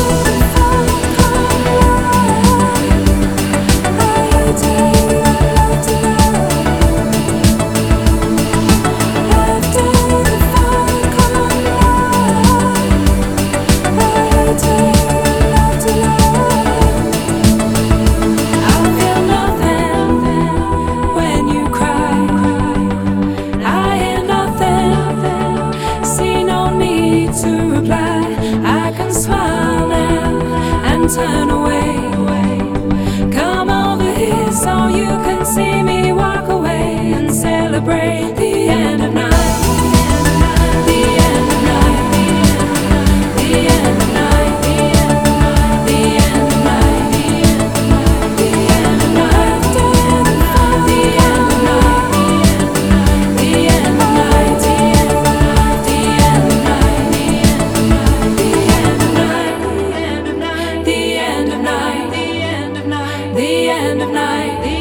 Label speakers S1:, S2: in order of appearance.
S1: Turn away. Come over here so you can see me walk away and celebrate the end of night. The end of night. The end of night. The end of night. The end of night. The end of night. The end of night. The end of night. The end of night. The end of night. The end of night, the end of night, the end of night.